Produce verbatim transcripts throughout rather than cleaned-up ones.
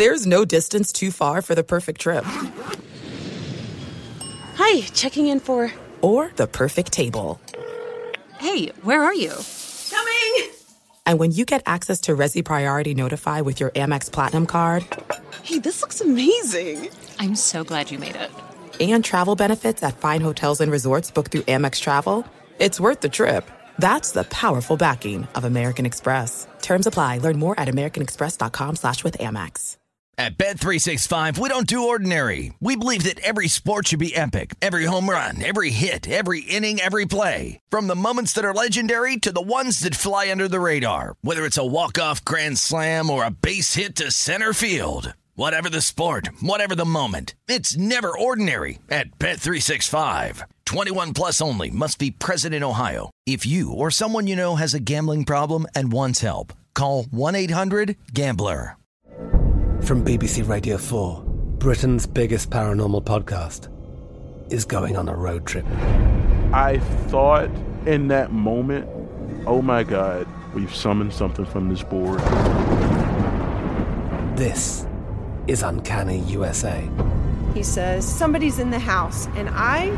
There's no distance too far for the perfect trip. Hi, checking in for... Or the perfect table. Hey, where are you? Coming! And when you get access to Resi Priority Notify with your Amex Platinum card... Hey, this looks amazing. I'm so glad you made it. And travel benefits at fine hotels and resorts booked through Amex Travel, it's worth the trip. That's the powerful backing of American Express. Terms apply. Learn more at americanexpress.com slash with Amex. At Bet three sixty-five, we don't do ordinary. We believe that every sport should be epic. Every home run, every hit, every inning, every play. From the moments that are legendary to the ones that fly under the radar. Whether it's a walk-off grand slam or a base hit to center field. Whatever the sport, whatever the moment, it's never ordinary at Bet three sixty-five. twenty-one plus only. Must be present in Ohio. If you or someone you know has a gambling problem and wants help, call one eight hundred gambler. From B B C Radio four, Britain's biggest paranormal podcast is going on a road trip. I thought in that moment, oh my God, we've summoned something from this board. This is Uncanny U S A. He says, somebody's in the house, and I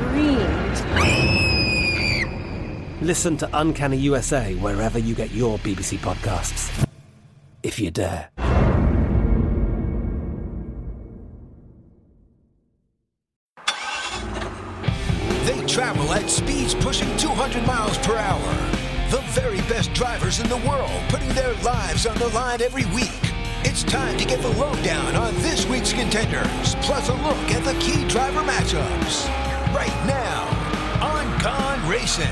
screamed. Listen to Uncanny U S A wherever you get your B B C podcasts, if you dare. They travel at speeds pushing two hundred miles per hour. The very best drivers in the world, putting their lives on the line every week. It's time to get the lowdown on this week's contenders, plus a look at the key driver matchups. Right now on Gone Racing.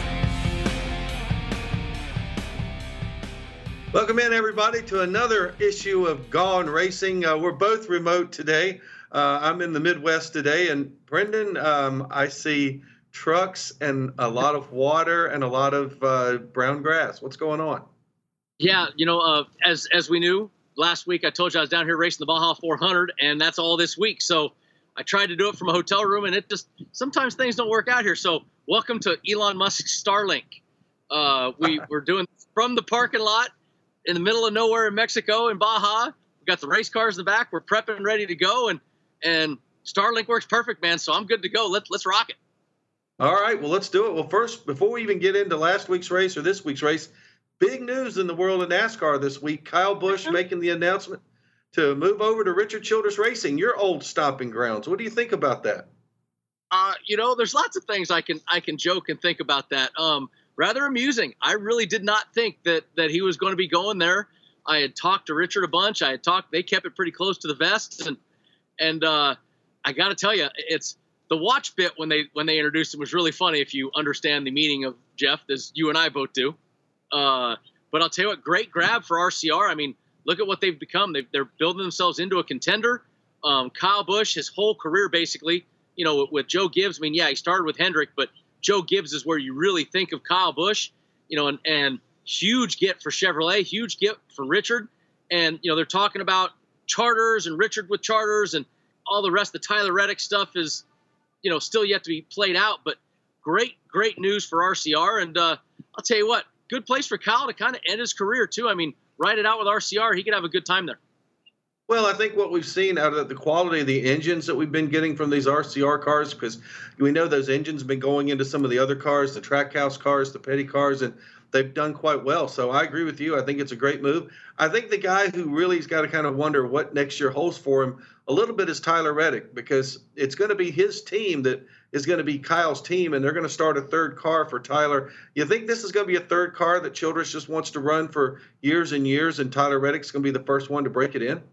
Welcome in, everybody, to another issue of Gone Racing. Uh, we're both remote today. Uh, I'm in the Midwest today, and Brendan, um, I see trucks and a lot of water and a lot of uh, brown grass. What's going on? Yeah, you know, uh, as as we knew, last week I told you I was down here racing the Baja four hundred, and that's all this week. So I tried to do it from a hotel room, and it just sometimes things don't work out here. So welcome to Elon Musk's Starlink. Uh, we we're doing from the parking lot in the middle of nowhere in Mexico in Baja. We got the race cars in the back. We're prepping, ready to go, and and Starlink works perfect, man. So I'm good to go. Let's let's rock it. All right, well, let's do it. Well, first, before we even get into last week's race or this week's race, big news in the world of NASCAR this week. Kyle Busch making the announcement to move over to Richard Childress Racing, your old stomping grounds. What do you think about that? Uh, you know, there's lots of things I can I can joke and think about that. Um, rather amusing. I really did not think that that he was going to be going there. I had talked to Richard a bunch. I had talked. They kept it pretty close to the vest, and and uh, I got to tell you, it's the watch bit when they when they introduced him was really funny. If you understand the meaning of Jeff, as you and I both do. Uh, but I'll tell you what, great grab for R C R. I mean, look at what they've become. They've, they're building themselves into a contender. Um, Kyle Busch, his whole career, basically, you know, with, with Joe Gibbs. I mean, yeah, he started with Hendrick, but Joe Gibbs is where you really think of Kyle Busch, you know, and, and huge get for Chevrolet, huge get for Richard. And, you know, they're talking about charters and Richard with charters and all the rest. The Tyler Reddick stuff is, you know, still yet to be played out, but great, great news for R C R. And uh, I'll tell you what, good place for Kyle to kind of end his career, too. I mean, ride it out with R C R. He could have a good time there. Well, I think what we've seen out of the quality of the engines that we've been getting from these R C R cars, because we know those engines have been going into some of the other cars, the Trackhouse cars, the Petty cars, and they've done quite well. So I agree with you. I think it's a great move. I think the guy who really has got to kind of wonder what next year holds for him a little bit is Tyler Reddick, because it's going to be his team that is going to be Kyle's team, and they're going to start a third car for Tyler. You think this is going to be a third car that Childress just wants to run for years and years, and Tyler Reddick's going to be the first one to break it in?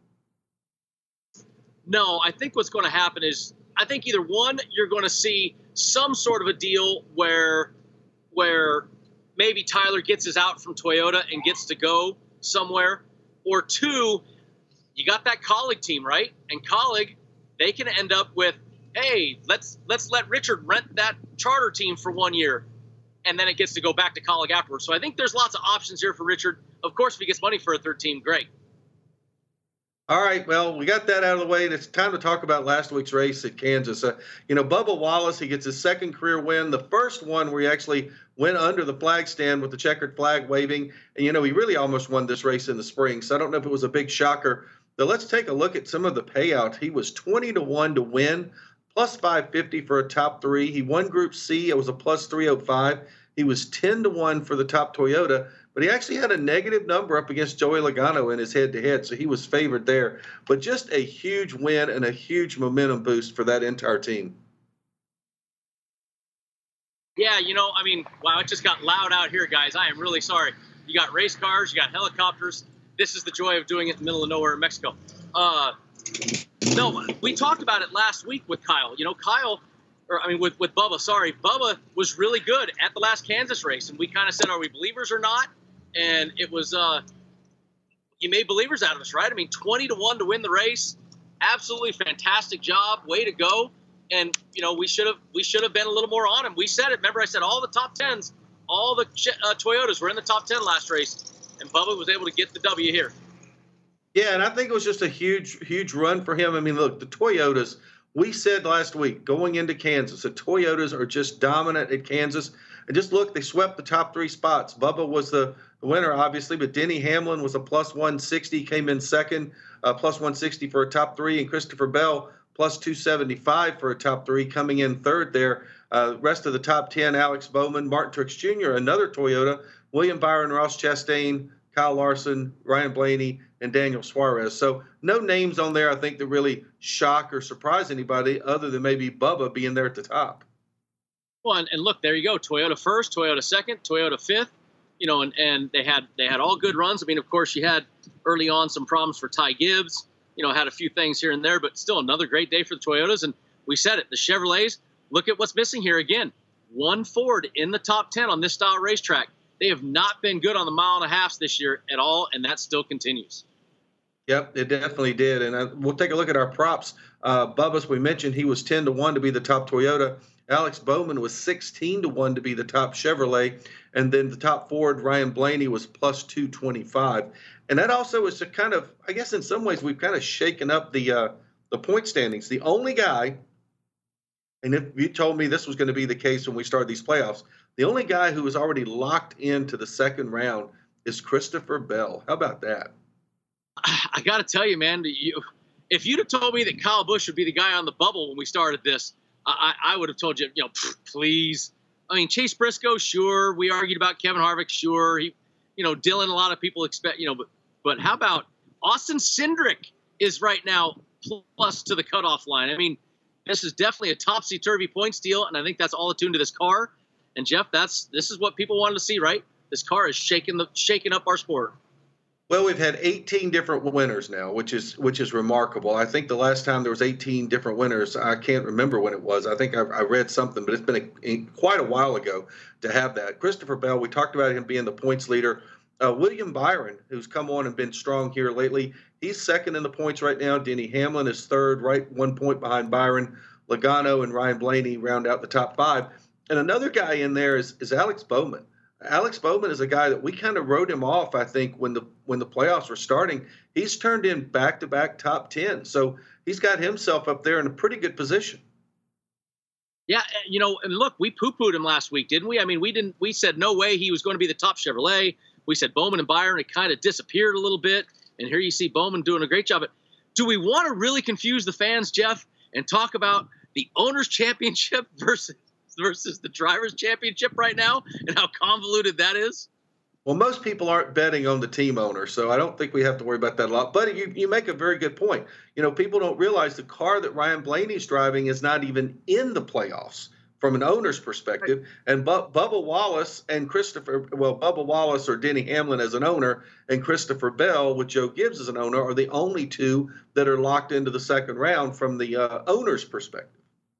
No, I think what's going to happen is I think either one, you're going to see some sort of a deal where where maybe Tyler gets his out from Toyota and gets to go somewhere, or two, you got that Colleague team, right? And Colleague, they can end up with, hey, let's let's let Richard rent that charter team for one year, and then it gets to go back to Colleague afterwards. So I think there's lots of options here for Richard. Of course, if he gets money for a third team, great. All right, well, we got that out of the way, and it's time to talk about last week's race at Kansas. Uh, you know, Bubba Wallace, he gets his second career win, the first one where he actually went under the flag stand with the checkered flag waving. And, you know, he really almost won this race in the spring, so I don't know if it was a big shocker But let's take a look at some of the payout. He was twenty to one to win, plus five fifty for a top three. He won Group C. It was a plus three oh five. He was ten to one for the top Toyota, but he actually had a negative number up against Joey Logano in his head-to-head, so he was favored there. But just a huge win and a huge momentum boost for that entire team. Yeah, you know, I mean, wow, it just got loud out here, guys. I am really sorry. You got race cars, you got helicopters. This is the joy of doing it in the middle of nowhere in Mexico. Uh, no, we talked about it last week with Kyle. You know, Kyle, or I mean, with, with Bubba, sorry. Bubba was really good at the last Kansas race, and we kind of said, are we believers or not? And it was, uh, he made believers out of us, right? I mean, twenty to one to win the race. Absolutely fantastic job. Way to go. And, you know, we should have we should have been a little more on him. We said it. Remember, I said all the top tens, all the uh, Toyotas were in the top ten last race, and Bubba was able to get the W here. Yeah, and I think it was just a huge, huge run for him. I mean, look, the Toyotas, we said last week going into Kansas, the Toyotas are just dominant at Kansas. And just look, they swept the top three spots. Bubba was the winner, obviously, but Denny Hamlin was a plus one sixty, came in second, uh, plus one sixty for a top three, and Christopher Bell plus two seventy-five for a top three, coming in third there. Uh, rest of the top ten, Alex Bowman, Martin Truex Junior, another Toyota, William Byron, Ross Chastain, Kyle Larson, Ryan Blaney, and Daniel Suarez. So no names on there, I think, that really shock or surprise anybody other than maybe Bubba being there at the top. Well, and, and look, there you go. Toyota first, Toyota second, Toyota fifth. You know, and, and they had they had all good runs. I mean, of course, you had early on some problems for Ty Gibbs. You know, had a few things here and there, but still another great day for the Toyotas. And we said it, the Chevrolets, look at what's missing here again. One Ford in the top ten on this style racetrack. They have not been good on the mile and a half this year at all, and that still continues. Yep, it definitely did. And uh, we'll take a look at our props. Uh, Bubba's, we mentioned he was ten to one to be the top Toyota. Alex Bowman was sixteen to one to be the top Chevrolet. And then the top Ford, Ryan Blaney, was plus two twenty-five. And that also is a kind of, I guess in some ways, we've kind of shaken up the uh, the point standings. The only guy, and if you told me this was going to be the case when we started these playoffs, the only guy who was already locked into the second round is Christopher Bell. How about that? I got to tell you, man, you, if you'd have told me that Kyle Busch would be the guy on the bubble when we started this, I, I would have told you, you know, please. I mean, Chase Briscoe, sure. We argued about Kevin Harvick, sure. He, you know, Dylan, a lot of people expect, you know, but but how about Austin Cindric is right now plus to the cutoff line. I mean, this is definitely a topsy-turvy points deal, and I think that's all attuned to this car. And Jeff, that's this is what people wanted to see, right? This car is shaking the shaking up our sport. Well, we've had eighteen different winners now, which is which is remarkable. I think the last time there was eighteen different winners, I can't remember when it was. I think I, I read something, but it's been a, a, quite a while ago to have that. Christopher Bell, we talked about him being the points leader. Uh, William Byron, who's come on and been strong here lately, he's second in the points right now. Denny Hamlin is third, right one point behind Byron. Logano and Ryan Blaney round out the top five. And another guy in there is, is Alex Bowman. Alex Bowman is a guy that we kind of wrote him off, I think, when the when the playoffs were starting. He's turned in back-to-back top ten. So he's got himself up there in a pretty good position. Yeah, you know, and look, we poo-pooed him last week, didn't we? I mean, we didn't. We said no way he was going to be the top Chevrolet. We said Bowman and Byron, it kind of disappeared a little bit. And here you see Bowman doing a great job. But do we want to really confuse the fans, Jeff, and talk about the Owners' Championship versus versus the Drivers' Championship right now and how convoluted that is? Well, most people aren't betting on the team owner, so I don't think we have to worry about that a lot. But you, you make a very good point. You know, people don't realize the car that Ryan Blaney's driving is not even in the playoffs from an owner's perspective. Right. And Bu- Bubba Wallace and Christopher, well, Bubba Wallace or Denny Hamlin as an owner and Christopher Bell with Joe Gibbs as an owner are the only two that are locked into the second round from the uh, owner's perspective.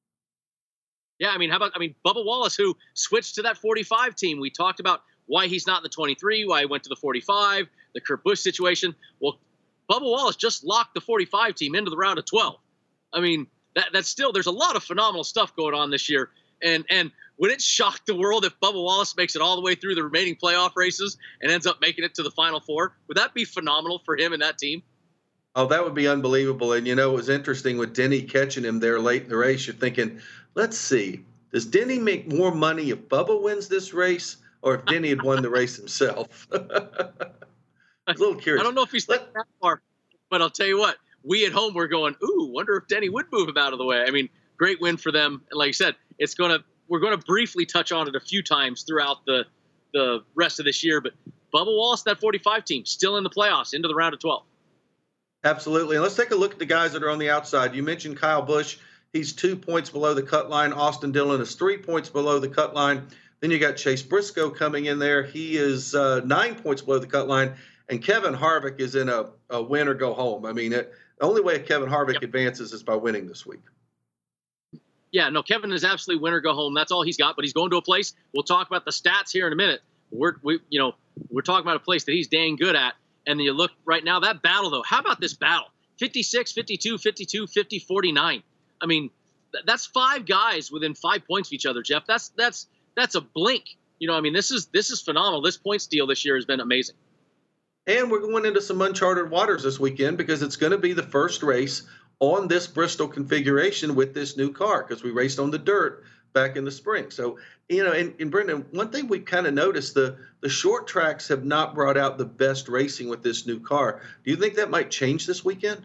Yeah, I mean, how about, I mean, Bubba Wallace, who switched to that forty-five team. We talked about why he's not in the twenty-three, why he went to the forty-five, the Kurt Busch situation. Well, Bubba Wallace just locked the forty-five team into the round of twelve. I mean, that that's still, there's a lot of phenomenal stuff going on this year. And and would it shock the world if Bubba Wallace makes it all the way through the remaining playoff races and ends up making it to the Final Four? Would that be phenomenal for him and that team? Oh, that would be unbelievable. And, you know, it was interesting with Denny catching him there late in the race. You're thinking, let's see, does Denny make more money if Bubba wins this race or if Denny had won the race himself? I was a little curious. I don't know if he's Let, that far. But I'll tell you what, we at home were going, ooh, wonder if Denny would move him out of the way. I mean, great win for them. And like I said, it's gonna we're gonna briefly touch on it a few times throughout the the rest of this year. But Bubba Wallace, that forty-five team, still in the playoffs, into the round of twelve. Absolutely. And let's take a look at the guys that are on the outside. You mentioned Kyle Busch. He's two points below the cut line. Austin Dillon is three points below the cut line. Then you got Chase Briscoe coming in there. He is uh, nine points below the cut line. And Kevin Harvick is in a, a win or go home. I mean, it, the only way Kevin Harvick yep. advances is by winning this week. Yeah, no, Kevin is absolutely win or go home. That's all he's got. But he's going to a place. We'll talk about the stats here in a minute. We're we you know we're talking about a place that he's dang good at. And then you look right now, that battle though. How about this battle? fifty-six, fifty-two, fifty-two, fifty, forty-nine. I mean, th- that's five guys within five points of each other, Jeff. That's that's that's a blink. You know, I mean, this is this is phenomenal. This point steal this year has been amazing. And we're going into some uncharted waters this weekend because it's going to be the first race on this Bristol configuration with this new car because we raced on the dirt back in the spring. So, you know, and, and Brendan, one thing we kind of noticed, the, the short tracks have not brought out the best racing with this new car. Do you think that might change this weekend?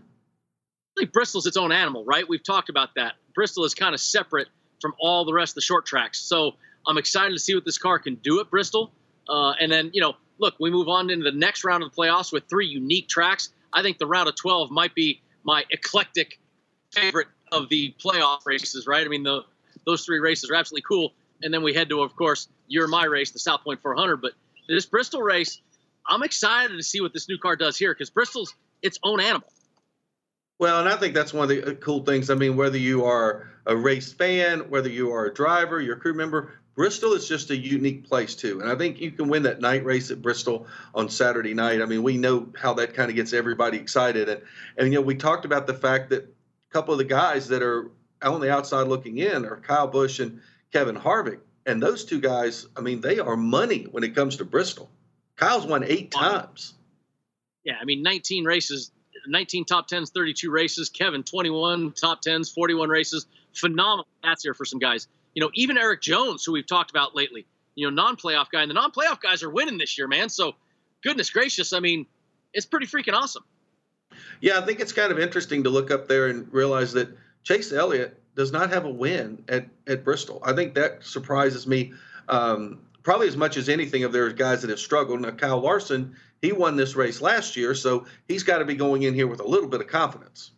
I think Bristol's its own animal, right? We've talked about that. Bristol is kind of separate from all the rest of the short tracks. So I'm excited to see what this car can do at Bristol. Uh, and then, you know, look, we move on into the next round of the playoffs with three unique tracks. I think the round of twelve might be my eclectic favorite of the playoff races, right? I mean, the those three races are absolutely cool. And then we head to, of course, your my race, the South Point four hundred. But this Bristol race, I'm excited to see what this new car does here because Bristol's its own animal. Well, and I think that's one of the cool things. I mean, whether you are a race fan, whether you are a driver, your crew member, Bristol is just a unique place, too. And I think you can win that night race at Bristol on Saturday night. I mean, we know how that kind of gets everybody excited. And, and, you know, we talked about the fact that a couple of the guys that are on the outside looking in are Kyle Busch and Kevin Harvick. And those two guys, I mean, they are money when it comes to Bristol. Kyle's won eight times. Yeah, I mean, nineteen races, nineteen top tens, thirty-two races. Kevin, twenty-one top tens, forty-one races. Phenomenal stats here for some guys. You know, even Eric Jones, who we've talked about lately, you know, non-playoff guy. And the non-playoff guys are winning this year, man. So, goodness gracious, I mean, it's pretty freaking awesome. Yeah, I think it's kind of interesting to look up there and realize that Chase Elliott does not have a win at, at Bristol. I think that surprises me um, probably as much as anything of their guys that have struggled. Now, Kyle Larson, he won this race last year, so he's got to be going in here with a little bit of confidence.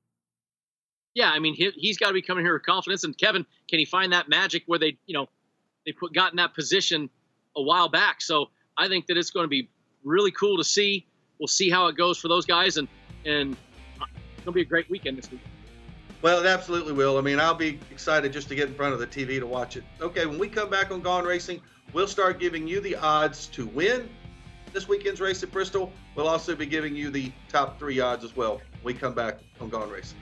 Yeah, I mean, he, he's got to be coming here with confidence. And Kevin, can he find that magic where they, you know, they put got in that position a while back? So I think that it's going to be really cool to see. We'll see how it goes for those guys, and and it's going to be a great weekend this week. Well, it absolutely will. I mean, I'll be excited just to get in front of the T V to watch it. Okay, when we come back on Gone Racing, we'll start giving you the odds to win this weekend's race at Bristol. We'll also be giving you the top three odds as well when we come back on Gone Racing.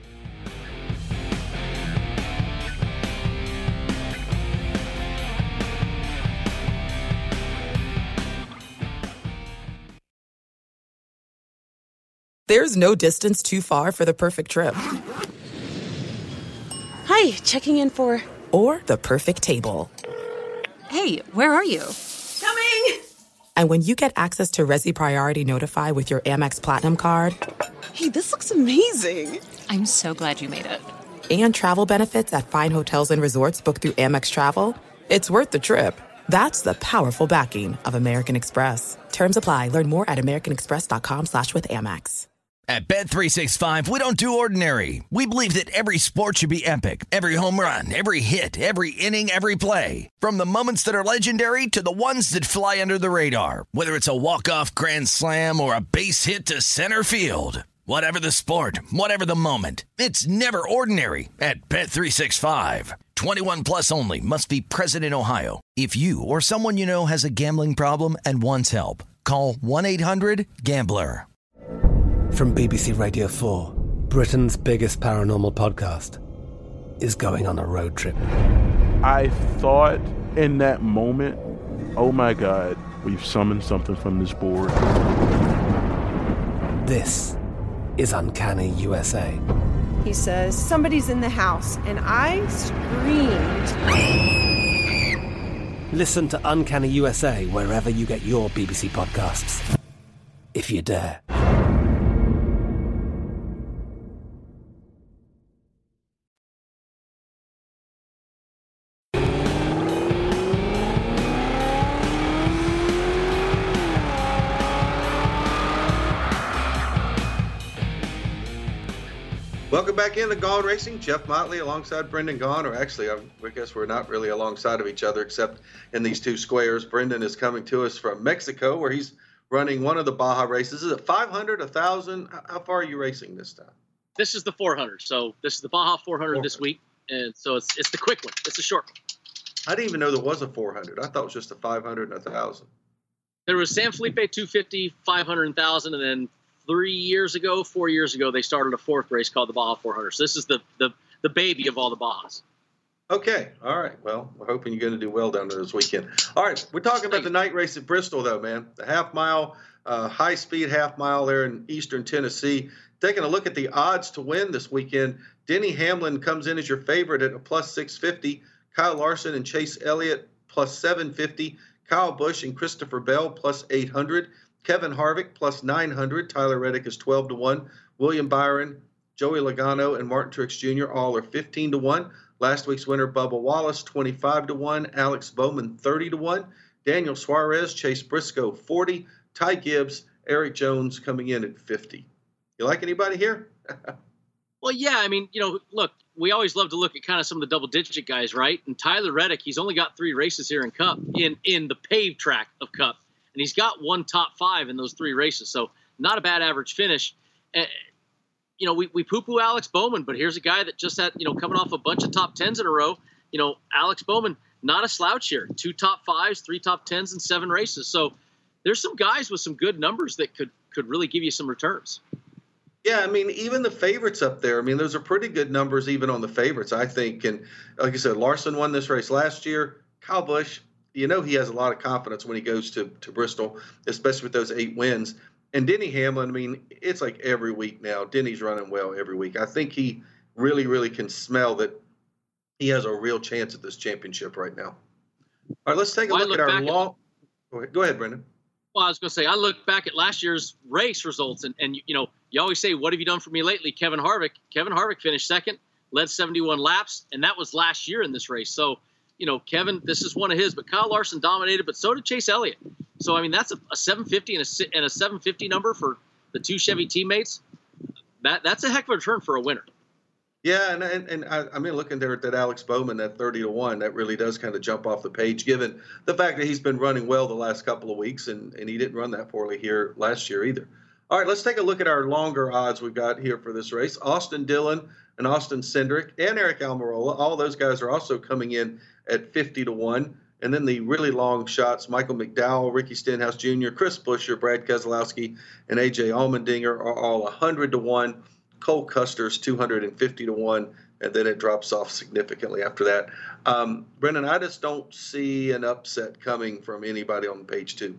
There's no distance too far for the perfect trip. Hi, checking in for... Or the perfect table. Hey, where are you? Coming! And when you get access to Resi Priority Notify with your Amex Platinum card... Hey, this looks amazing! I'm so glad you made it. And travel benefits at fine hotels and resorts booked through Amex Travel, it's worth the trip. That's the powerful backing of American Express. Terms apply. Learn more at americanexpress.com slash with Amex. At Bet three sixty-five, we don't do ordinary. We believe that every sport should be epic. Every home run, every hit, every inning, every play. From the moments that are legendary to the ones that fly under the radar. Whether it's a walk-off grand slam or a base hit to center field. Whatever the sport, whatever the moment. It's never ordinary at Bet three sixty-five. twenty-one plus only. Must be present in Ohio. If you or someone you know has a gambling problem and wants help, call one eight hundred gambler. From B B C Radio four, Britain's biggest paranormal podcast is going on a road trip. I thought in that moment, oh my God, we've summoned something from this board. This is Uncanny U S A. He says, somebody's in the house, and I screamed. Listen to Uncanny U S A wherever you get your B B C podcasts, if you dare. Welcome back into Gone Racing. Jeff Motley alongside Brendan Gaughan, or actually, I guess we're not really alongside of each other except in these two squares. Brendan is coming to us from Mexico, where he's running one of the Baja races. Is it five hundred, one thousand? How far are you racing this time? This is the four hundred. So this is the Baja four hundred this week. And so it's it's the quick one. It's a short one. I didn't even know there was a four hundred. I thought it was just a five hundred and a one thousand. There was San Felipe two fifty, five hundred, one thousand, and then three years ago, four years ago, they started a fourth race called the Baja four hundred. So this is the the, the baby of all the Bajas. Okay. All right. Well, we're hoping you're going to do well down there this weekend. All right. We're talking about the night race at Bristol, though, man. The half mile, uh, high speed half mile there in eastern Tennessee. Taking a look at the odds to win this weekend, Denny Hamlin comes in as your favorite at a plus six fifty. Kyle Larson and Chase Elliott plus seven fifty. Kyle Busch and Christopher Bell plus eight hundred. Kevin Harvick plus nine hundred. Tyler Reddick is twelve to one. William Byron, Joey Logano, and Martin Truex Junior all are fifteen to one. Last week's winner, Bubba Wallace, twenty-five to one. Alex Bowman, thirty to one. Daniel Suarez, Chase Briscoe, forty. Ty Gibbs, Eric Jones coming in at fifty. You like anybody here? Well, yeah. I mean, you know, look, we always love to look at kind of some of the double-digit guys, right? And Tyler Reddick, he's only got three races here in Cup, in, in the paved track of Cup. And he's got one top five in those three races. So not a bad average finish. Uh, you know, we, we poo-poo Alex Bowman, but here's a guy that just had, you know, coming off a bunch of top tens in a row. You know, Alex Bowman, not a slouch here. Two top fives, three top tens, and seven races. So there's some guys with some good numbers that could could really give you some returns. Yeah, I mean, even the favorites up there, I mean, those are pretty good numbers even on the favorites, I think. And like I said, Larson won this race last year. Kyle Busch, you know he has a lot of confidence when he goes to, to Bristol, especially with those eight wins. And Denny Hamlin, I mean, it's like every week now. Denny's running well every week. I think he really, really can smell that he has a real chance at this championship right now. All right, let's take a well, look, look at our long – go ahead. Go ahead, Brendan. Well, I was going to say, I look back at last year's race results, and, and you know, you always say, what have you done for me lately? Kevin Harvick. Kevin Harvick finished second, led seventy-one laps, and that was last year in this race. So, you know, Kevin, this is one of his, but Kyle Larson dominated, but so did Chase Elliott. So, I mean, that's a, a seven fifty and a, and a seven fifty number for the two Chevy teammates. That That's a heck of a return for a winner. Yeah, and and, and I, I mean, looking there at that Alex Bowman, that thirty to one, that really does kind of jump off the page, given the fact that he's been running well the last couple of weeks, and, and he didn't run that poorly here last year either. All right, let's take a look at our longer odds we've got here for this race. Austin Dillon and Austin Cindric and Eric Almirola, all those guys are also coming in at fifty to one. And then the really long shots, Michael McDowell, Ricky Stenhouse Junior, Chris Buescher, Brad Keselowski, and A J Allmendinger are all one hundred to one. Cole Custer's two hundred fifty to one, and then it drops off significantly after that. Um, Brendan, I just don't see an upset coming from anybody on page two.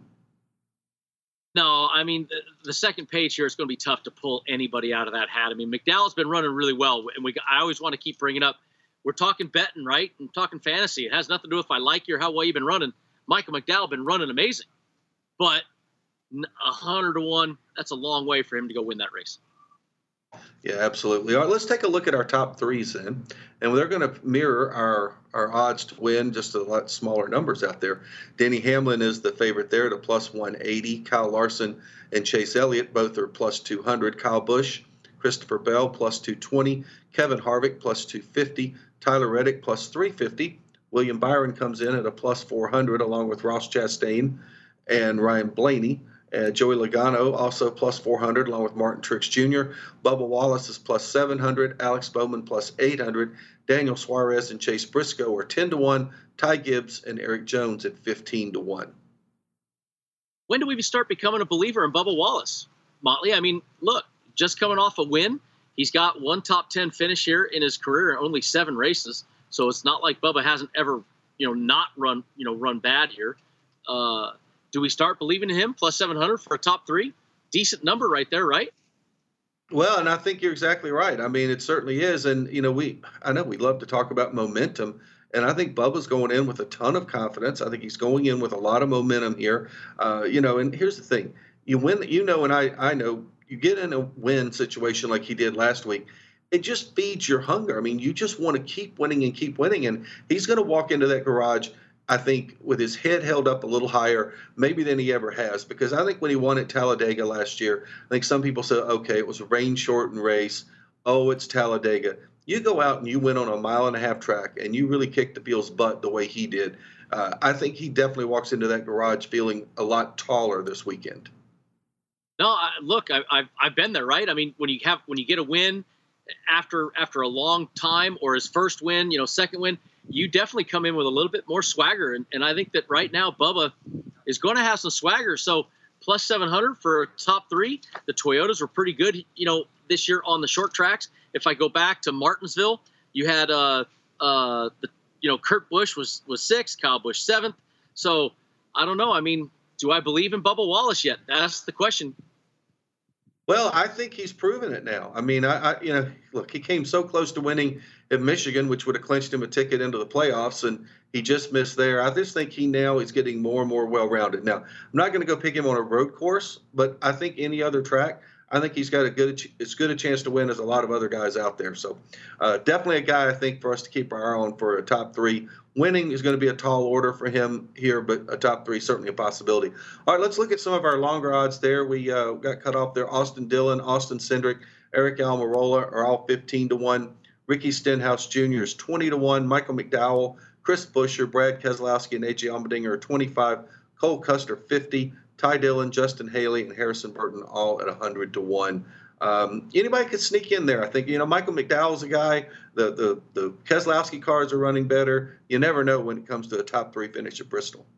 No, I mean, the, the second page here is going to be tough to pull anybody out of that hat. I mean, McDowell's been running really well, and we I always want to keep bringing up, we're talking betting, right? And talking fantasy. It has nothing to do with if I like you or how well you've been running. Michael McDowell been running amazing. But one hundred to one, that's a long way for him to go win that race. Yeah, absolutely. All right, let's take a look at our top threes then. And they're going to mirror our, our odds to win, just a lot smaller numbers out there. Denny Hamlin is the favorite there at a plus one eighty. Kyle Larson and Chase Elliott both are plus two hundred. Kyle Busch, Christopher Bell plus two twenty. Kevin Harvick plus two fifty. Tyler Reddick plus three fifty. William Byron comes in at a plus four hundred along with Ross Chastain and Ryan Blaney. Uh, Joey Logano also plus four hundred along with Martin Truex Junior Bubba Wallace is plus seven hundred. Alex Bowman plus eight hundred. Daniel Suarez and Chase Briscoe are ten to one. Ty Gibbs and Eric Jones at fifteen to one. When do we start becoming a believer in Bubba Wallace, Motley? I mean, look, just coming off a win. He's got one top ten finish here in his career in only seven races. So it's not like Bubba hasn't ever, you know, not run, you know, run bad here. Uh, Do we start believing in him? Plus seven hundred for a top three? Decent number right there, right? Well, and I think you're exactly right. I mean, it certainly is. And, you know, we I know we love to talk about momentum. And I think Bubba's going in with a ton of confidence. I think he's going in with a lot of momentum here. Uh, you know, and here's the thing. You win, you know, and I, I know you get in a win situation like he did last week. It just feeds your hunger. I mean, you just want to keep winning and keep winning. And he's going to walk into that garage, I think, with his head held up a little higher maybe than he ever has, because I think when he won at Talladega last year, I think some people said, okay, it was a rain-shortened race. oh, it's Talladega. You go out and you win on a mile and a half track and you really kick the Beals' butt the way he did. Uh, I think he definitely walks into that garage feeling a lot taller this weekend. No, I, look, I, I've I've been there, right? I mean, when you have when you get a win after after a long time, or his first win, you know, second win, you definitely come in with a little bit more swagger. And, and I think that right now Bubba is going to have some swagger. So plus seven hundred for top three. The Toyotas were pretty good, you know, this year on the short tracks. If I go back to Martinsville, you had uh uh the you know Kurt Busch was was sixth, Kyle Busch seventh. So I don't know. I mean, do I believe in Bubba Wallace yet? That's the question. Well, I think he's proven it now. I mean, I, I you know, look, he came so close to winning at Michigan, which would have clinched him a ticket into the playoffs, and he just missed there. I just think he now is getting more and more well-rounded. Now, I'm not going to go pick him on a road course, but I think any other track, I think he's got a good, as good a chance to win as a lot of other guys out there. So uh, definitely a guy I think for us to keep our eye on for a top three. Winning is going to be a tall order for him here, but a top three is certainly a possibility. All right, let's look at some of our longer odds there. We uh, got cut off there. Austin Dillon, Austin Cindric, Eric Almirola are all fifteen to one. Ricky Stenhouse Junior is twenty to one. Michael McDowell, Chris Buescher, Brad Keselowski, and A J Allmendinger are twenty-five. Cole Custer, fifty. Ty Dillon, Justin Haley, and Harrison Burton all at one hundred to one. Um, anybody could sneak in there. I think, you know, Michael McDowell's a guy. The, the, the Keselowski cars are running better. You never know when it comes to a top three finish at Bristol.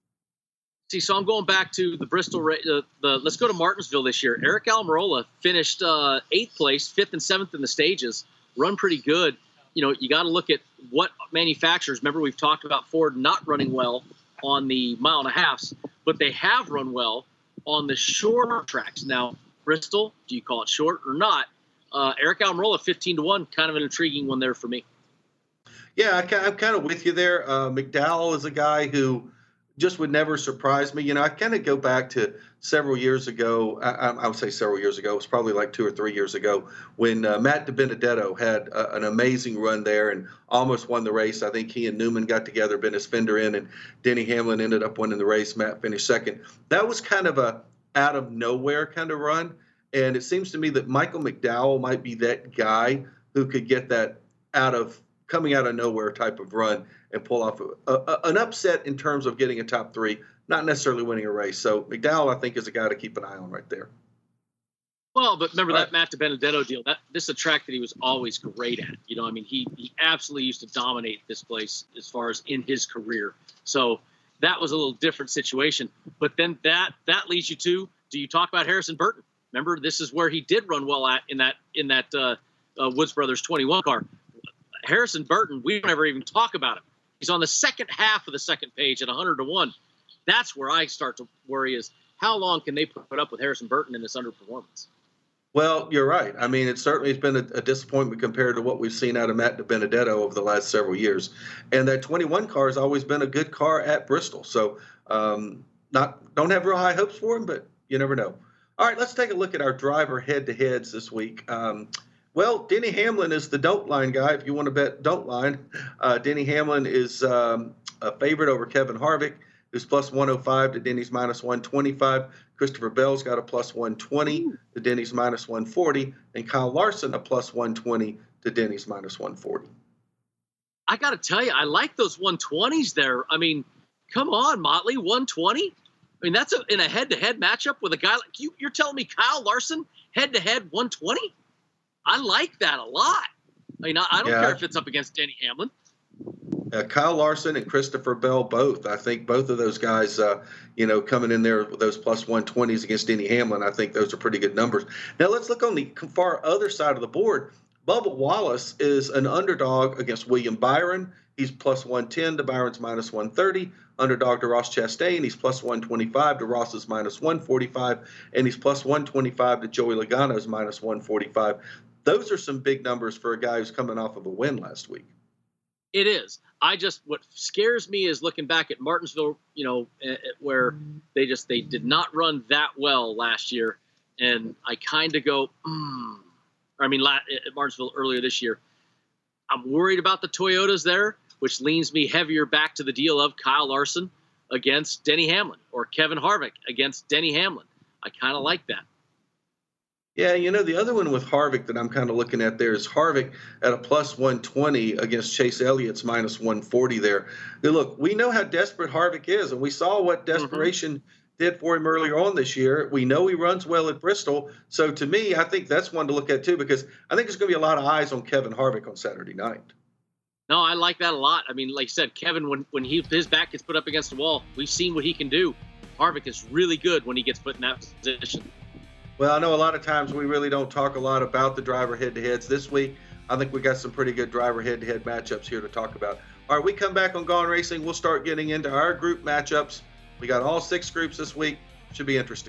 See, so I'm going back to the Bristol. Uh, the let's go to Martinsville this year. Eric Almirola finished uh, eighth place, fifth and seventh in the stages. Run pretty good. You know, you got to look at what manufacturers. Remember, we've talked about Ford not running well on the mile and a halves, but they have run well on the shorter tracks. Now, Bristol, do you call it short or not? Uh, Eric Almirola, fifteen to one, kind of an intriguing one there for me. Yeah, I, I'm kind of with you there. Uh, McDowell is a guy who just would never surprise me. You know, I kind of go back to several years ago. I, I would say several years ago. It was probably like two or three years ago when uh, Matt DiBenedetto had a, an amazing run there and almost won the race. I think he and Newman got together, bent his fender in, and Denny Hamlin ended up winning the race. Matt finished second. That was kind of a out of nowhere kind of run. And it seems to me that Michael McDowell might be that guy who could get that out of coming out of nowhere type of run and pull off a, a, an upset in terms of getting a top three, not necessarily winning a race. So McDowell, I think, is a guy to keep an eye on right there. Well, but remember that Matt DiBenedetto deal. That this is a track that he was always great at. You know, I mean, he he absolutely used to dominate this place as far as in his career. So that was a little different situation. But then that that leads you to, do you talk about Harrison Burton? Remember, this is where he did run well at in that in that uh, uh, Woods Brothers twenty-one car. Harrison Burton, we don't ever even talk about him. He's on the second half of the second page at one hundred to one. That's where I start to worry is how long can they put up with Harrison Burton in this underperformance? Well, you're right. I mean, it certainly has been a, a disappointment compared to what we've seen out of Matt DiBenedetto over the last several years. And that twenty-one car has always been a good car at Bristol. So um, not don't have real high hopes for him, but you never know. All right, let's take a look at our driver head-to-heads this week. Um, well, Denny Hamlin is the don't line guy. If you want to bet don't line, uh, Denny Hamlin is um, a favorite over Kevin Harvick, who's plus one oh five to Denny's minus one twenty-five. Christopher Bell's got a plus one twenty to Denny's minus one forty, and Kyle Larson a plus one twenty to Denny's minus one forty. I got to tell you, I like those one twenties there. I mean, come on, Motley, one twenty? I mean, that's a, in a head-to-head matchup with a guy like you. You're telling me Kyle Larson head-to-head one twenty? I like that a lot. I mean, I, I don't yeah. care if it's up against Denny Hamlin. Uh, Kyle Larson and Christopher Bell both. I think both of those guys, uh, you know, coming in there with those plus one twenties against Denny Hamlin, I think those are pretty good numbers. Now, let's look on the far other side of the board. Bubba Wallace is an underdog against William Byron. He's plus one ten to Byron's minus one thirty. Underdog to Ross Chastain, he's plus one twenty-five to Ross's minus one forty-five. And he's plus one twenty-five to Joey Logano's minus one forty-five. Those are some big numbers for a guy who's coming off of a win last week. It is. I just, what scares me is looking back at Martinsville, you know, where they just, they did not run that well last year. And I kind of go, hmm. I mean, at Martinsville earlier this year, I'm worried about the Toyotas there, which leans me heavier back to the deal of Kyle Larson against Denny Hamlin or Kevin Harvick against Denny Hamlin. I kind of like that. Yeah, you know, the other one with Harvick that I'm kind of looking at there is Harvick at a plus one twenty against Chase Elliott's minus one forty there. Now, look, we know how desperate Harvick is, and we saw what desperation mm-hmm. did for him earlier on this year. We know he runs well at Bristol. So to me, I think that's one to look at too, because I think there's going to be a lot of eyes on Kevin Harvick on Saturday night. No, I like that a lot. I mean, like you said, Kevin, when, when he, his back gets put up against the wall, we've seen what he can do. Harvick is really good when he gets put in that position. Well, I know a lot of times we really don't talk a lot about the driver head-to-heads. This week, I think we got some pretty good driver head-to-head matchups here to talk about. All right, we come back on Gone Racing. We'll start getting into our group matchups. We got all six groups this week. Should be interesting.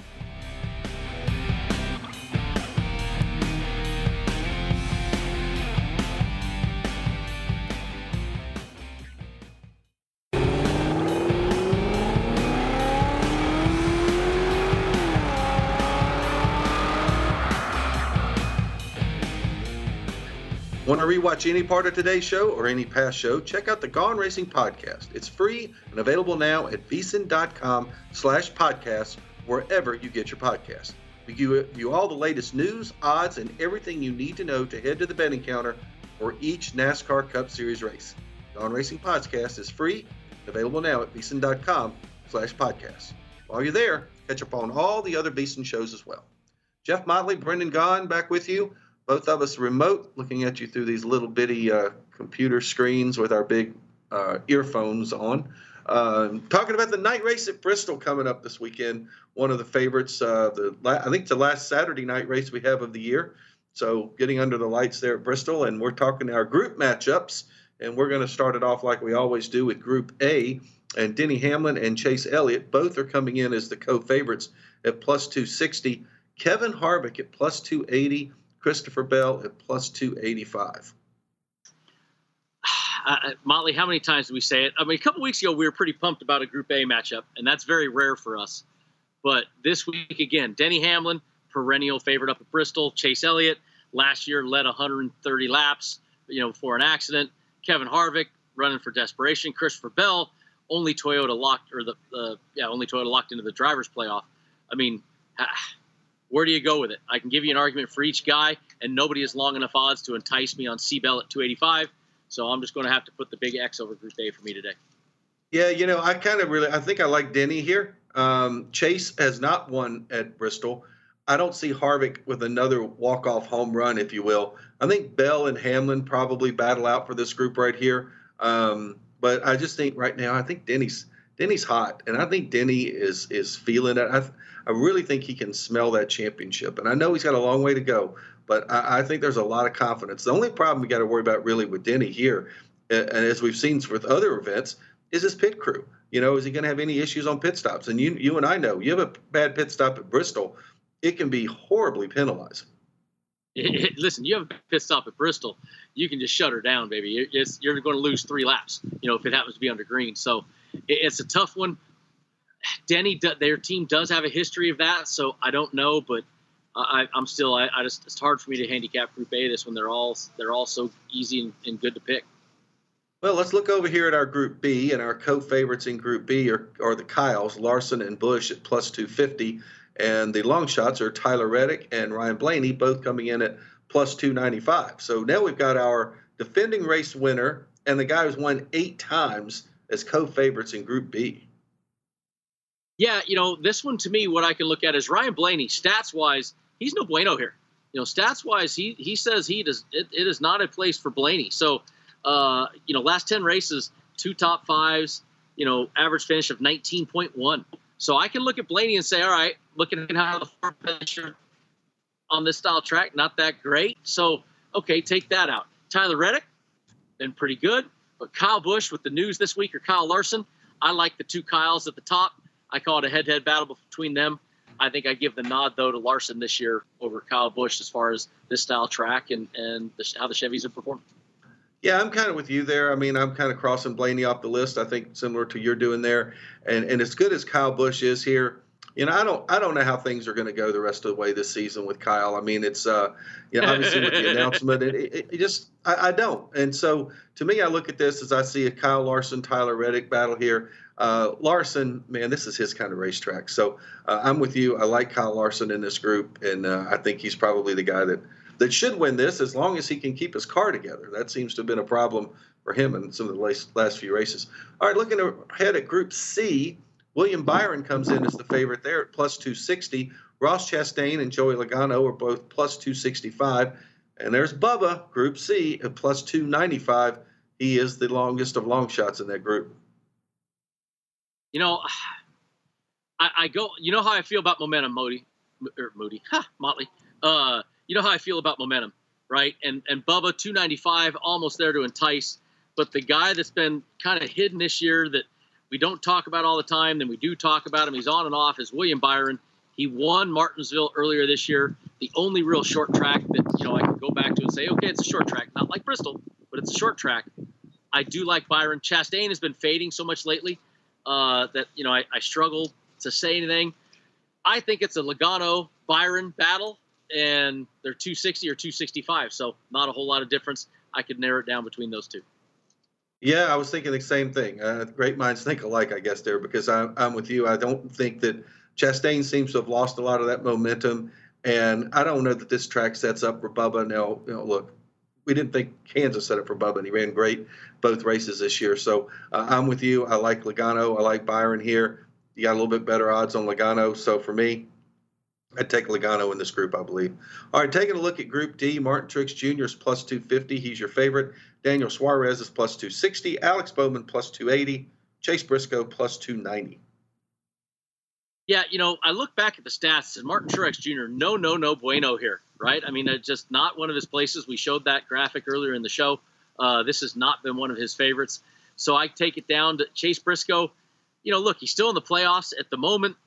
Want to rewatch any part of today's show or any past show? Check out the Gone Racing podcast. It's free and available now at VSiN.com slash podcast, wherever you get your podcast. We view all the latest news, odds, and everything you need to know to head to the betting counter for each NASCAR Cup Series race. Gone Racing podcast is free and available now at VSiN.com slash podcast. While you're there, catch up on all the other VSiN shows as well. Jeff Motley, Brendan Gaughan, back with you. Both of us remote, looking at you through these little bitty uh, computer screens with our big uh, earphones on. Uh, talking about the night race at Bristol coming up this weekend. One of the favorites. Uh, the I think it's the last Saturday night race we have of the year. So getting under the lights there at Bristol, and we're talking our group matchups, and we're going to start it off like we always do with Group A. And Denny Hamlin and Chase Elliott both are coming in as the co-favorites at plus two sixty. Kevin Harvick at plus two eighty. Christopher Bell at plus two eighty-five. Uh, Motley, how many times did we say it? I mean, a couple weeks ago, we were pretty pumped about a Group A matchup, and that's very rare for us. But this week, again, Denny Hamlin, perennial favorite up at Bristol. Chase Elliott, last year led one hundred thirty laps, you know, before an accident. Kevin Harvick, running for desperation. Christopher Bell, only Toyota locked, or the, uh, yeah, only Toyota locked into the drivers' playoff. I mean, where do you go with it? I can give you an argument for each guy, and nobody has long enough odds to entice me on C-Bell at two eighty-five. So I'm just going to have to put the big X over Group A for me today. Yeah, you know, I kind of really – I think I like Denny here. Um, Chase has not won at Bristol. I don't see Harvick with another walk-off home run, if you will. I think Bell and Hamlin probably battle out for this group right here. Um, but I just think right now, I think Denny's Denny's hot, and I think Denny is is feeling it. I, I really think he can smell that championship, and I know he's got a long way to go, but I, I think there's a lot of confidence. The only problem we got to worry about really with Denny here, and as we've seen with other events, is his pit crew. You know, is he going to have any issues on pit stops? And you you and I know, you have a bad pit stop at Bristol, it can be horribly penalizing. Listen, you have a pit stop at Bristol, you can just shut her down, baby. It's, you're going to lose three laps, you know, if it happens to be under green. So it's a tough one. Denny, their team does have a history of that, so I don't know, but I, I'm still, I, I just, it's hard for me to handicap Group A this when they're all, they're all so easy and, and good to pick. Well, let's look over here at our Group B, and our co-favorites in Group B are, are the Kyles, Larson and Busch at plus two fifty, and the long shots are Tyler Reddick and Ryan Blaney, both coming in at plus two ninety-five. So now we've got our defending race winner and the guy who's won eight times as co-favorites in Group B. Yeah, you know, this one to me, what I can look at is Ryan Blaney. Stats-wise, he's no bueno here. You know, stats-wise, he he says he does. It, it is not a place for Blaney. So, uh, you know, last ten races, two top fives. You know, average finish of nineteen point one. So I can look at Blaney and say, all right, looking at how the front finisher on this style track, not that great. So, okay, take that out. Tyler Reddick, been pretty good. But Kyle Busch with the news this week, or Kyle Larson, I like the two Kyles at the top. I call it a head-to-head battle between them. I think I give the nod, though, to Larson this year over Kyle Busch as far as this style track and, and the, how the Chevys have performed. Yeah, I'm kind of with you there. I mean, I'm kind of crossing Blaney off the list, I think, similar to you're doing there. And and as good as Kyle Busch is here, you know, I don't I don't know how things are going to go the rest of the way this season with Kyle. I mean, it's, uh, you know, obviously with the announcement, it, it, it just, I, I don't. And so to me, I look at this as I see a Kyle Larson, Tyler Reddick battle here. Uh, Larson, man, this is his kind of racetrack. So uh, I'm with you. I like Kyle Larson in this group, and uh, I think he's probably the guy that, that should win this as long as he can keep his car together. That seems to have been a problem for him in some of the last, last few races. All right, looking ahead at Group C, William Byron comes in as the favorite there at plus two sixty. Ross Chastain and Joey Logano are both plus two sixty-five. And there's Bubba, Group C, at plus two ninety-five. He is the longest of long shots in that group. You know, I, I go. You know how I feel about momentum, Moody, or Moody, ha, Motley. Uh, you know how I feel about momentum, right? And and Bubba two ninety-five, almost there to entice. But the guy that's been kind of hidden this year that we don't talk about all the time, then we do talk about him. He's on and off. Is William Byron. He won Martinsville earlier this year. The only real short track that you know I can go back to and say, okay, it's a short track, not like Bristol, but it's a short track. I do like Byron. Chastain has been fading so much lately. Uh, that, you know, I, I struggle to say anything. I think it's a Logano-Byron battle, and they're two sixty or two sixty-five, so not a whole lot of difference. I could narrow it down between those two. Yeah, I was thinking the same thing. Uh, great minds think alike, I guess, there, because I, I'm with you. I don't think that Chastain seems to have lost a lot of that momentum, and I don't know that this track sets up for Bubba. Now, you know, look, we didn't think Kansas set up for Bubba, and he ran great both races this year. So uh, I'm with you. I like Logano. I like Byron here. You got a little bit better odds on Logano. So for me, I'd take Logano in this group, I believe. All right, taking a look at Group D, Martin Truex Junior is plus two fifty. He's your favorite. Daniel Suarez is plus two sixty. Alex Bowman plus two eighty. Chase Briscoe plus two ninety. Yeah, you know, I look back at the stats, and Martin Truex Junior, no, no, no bueno here, right? I mean, it's just not one of his places. We showed that graphic earlier in the show. Uh, this has not been one of his favorites. So I take it down to Chase Briscoe. You know, look, he's still in the playoffs at the moment.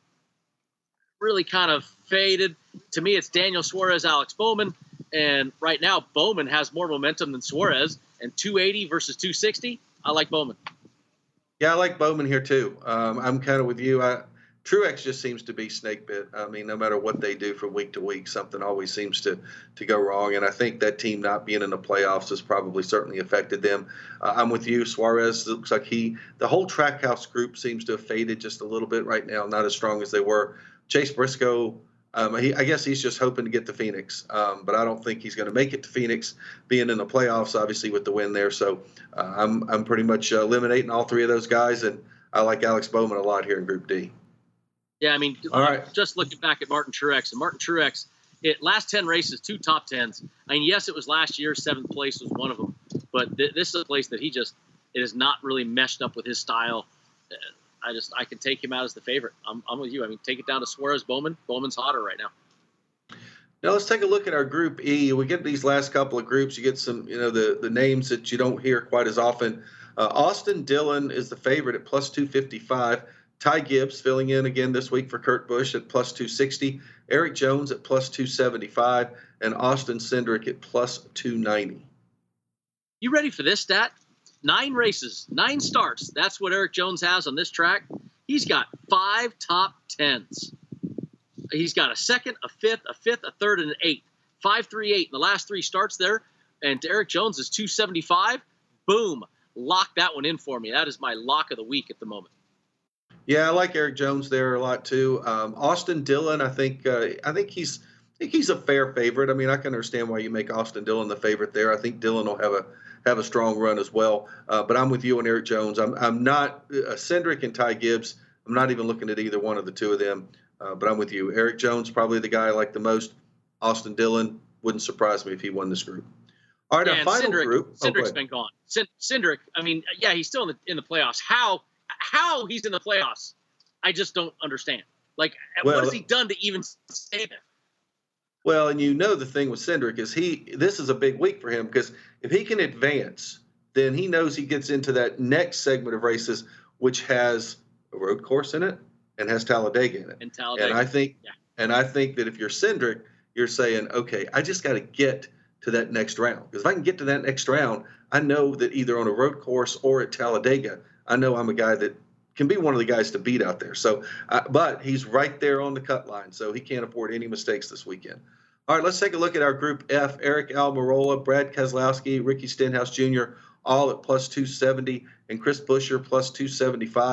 Really kind of faded. To me, it's Daniel Suarez, Alex Bowman. And right now, Bowman has more momentum than Suarez. And two eighty versus two sixty, I like Bowman. Yeah, I like Bowman here, too. Um, I'm kind of with you. I Truex just seems to be snake bit. I mean, no matter what they do from week to week, something always seems to, to go wrong. And I think that team not being in the playoffs has probably certainly affected them. Uh, I'm with you. Suarez looks like he – the whole Trackhouse group seems to have faded just a little bit right now, not as strong as they were. Chase Briscoe, um, he, I guess he's just hoping to get to Phoenix. Um, but I don't think he's going to make it to Phoenix, being in the playoffs, obviously, with the win there. So uh, I'm, I'm pretty much uh, eliminating all three of those guys. And I like Alex Bowman a lot here in Group D. Yeah, I mean, all right. Just looking back at Martin Truex, and Martin Truex, it last ten races, two top tens. I mean, yes, it was last year. Seventh place was one of them, but th- this is a place that he just it has not really meshed up with his style. Uh, I just I can take him out as the favorite. I'm I'm with you. I mean, take it down to Suarez, Bowman. Bowman's hotter right now. Now let's take a look at our Group E. We get these last couple of groups. You get some, you know, the the names that you don't hear quite as often. Uh, Austin Dillon is the favorite at plus two fifty-five. Ty Gibbs filling in again this week for Kurt Busch at plus two sixty. Eric Jones at plus two seventy-five. And Austin Cindric at plus two ninety. You ready for this stat? Nine races, nine starts. That's what Eric Jones has on this track. He's got five top tens. He's got a second, a fifth, a fifth, a third, and an eighth. Five, three, eight in the last three starts there. And Eric Jones is two seventy-five. Boom. Lock that one in for me. That is my lock of the week at the moment. Yeah, I like Eric Jones there a lot too. Um, Austin Dillon, I think, uh, I think he's, I think he's a fair favorite. I mean, I can understand why you make Austin Dillon the favorite there. I think Dillon will have a have a strong run as well. Uh, but I'm with you on Eric Jones. I'm I'm not uh, Cindric and Ty Gibbs. I'm not even looking at either one of the two of them. Uh, but I'm with you. Eric Jones, probably the guy I like the most. Austin Dillon, wouldn't surprise me if he won this group. All right, yeah, our final Cindric, group. Cindric's oh, been gone. Cindric, I mean, yeah, he's still in the in the playoffs. How how he's in the playoffs? I just don't understand. Like, well, what has he done to even stay there? Well, and you know the thing with Cindric is he. This is a big week for him because if he can advance, then he knows he gets into that next segment of races, which has a road course in it and has Talladega in it. And Talladega. And I think, yeah. and I think that if you're Cindric, you're saying, okay, I just got to get to that next round. Because if I can get to that next round, I know that either on a road course or at Talladega, I know I'm a guy that can be one of the guys to beat out there. So, uh, but he's right there on the cut line, so he can't afford any mistakes this weekend. All right, let's take a look at our Group F. Eric Almirola, Brad Keselowski, Ricky Stenhouse Junior, all at plus two seventy, and Chris Buescher plus two seventy-five.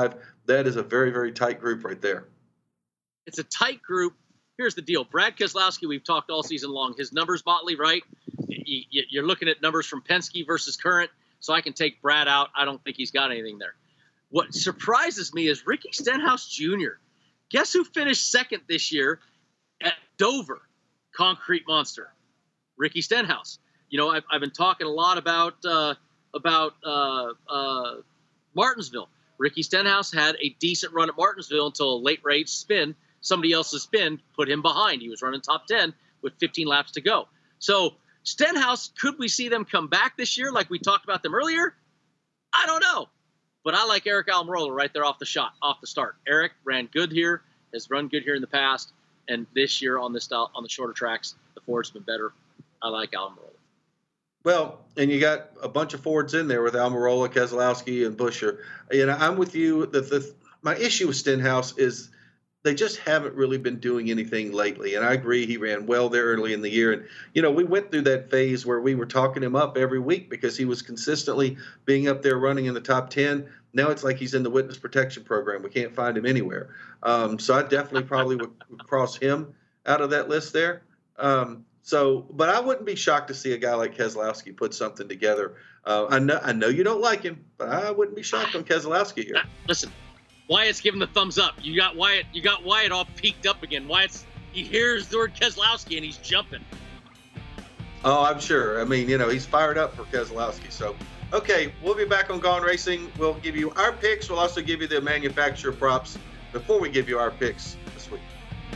that is a very, very tight group right there. It's a tight group. Here's the deal. Brad Keselowski, we've talked all season long. His numbers, Motley, right? You're looking at numbers from Penske versus current, so I can take Brad out. I don't think he's got anything there. What surprises me is Ricky Stenhouse Junior Guess who finished second this year at Dover? Concrete Monster. Ricky Stenhouse. You know, I've, I've been talking a lot about uh, about uh, uh, Martinsville. Ricky Stenhouse had a decent run at Martinsville until a late race spin. Somebody else's spin put him behind. He was running top ten with fifteen laps to go. So Stenhouse, could we see them come back this year like we talked about them earlier? I don't know. But I like Eric Almirola right there off the shot, off the start. Eric ran good here, has run good here in the past, and this year on the style, on the shorter tracks, the Ford's been better. I like Almirola. Well, and you got a bunch of Fords in there with Almirola, Keselowski, and Buescher. You know, I'm with you. The, the my issue with Stenhouse is they just haven't really been doing anything lately. And I agree, he ran well there early in the year. And, you know, we went through that phase where we were talking him up every week because he was consistently being up there running in the top ten. Now it's like he's in the witness protection program. We can't find him anywhere. Um, so I definitely probably would, would cross him out of that list there. Um, so, but I wouldn't be shocked to see a guy like Keselowski put something together. Uh, I know, I know you don't like him, but I wouldn't be shocked on Keselowski here. Listen. Wyatt's giving the thumbs up. You got Wyatt. You got Wyatt all peaked up again. Wyatt's he hears the word Keselowski and he's jumping. Oh, I'm sure. I mean, you know, he's fired up for Keselowski. So, okay, we'll be back on Gone Racing. We'll give you our picks. We'll also give you the manufacturer props before we give you our picks this week.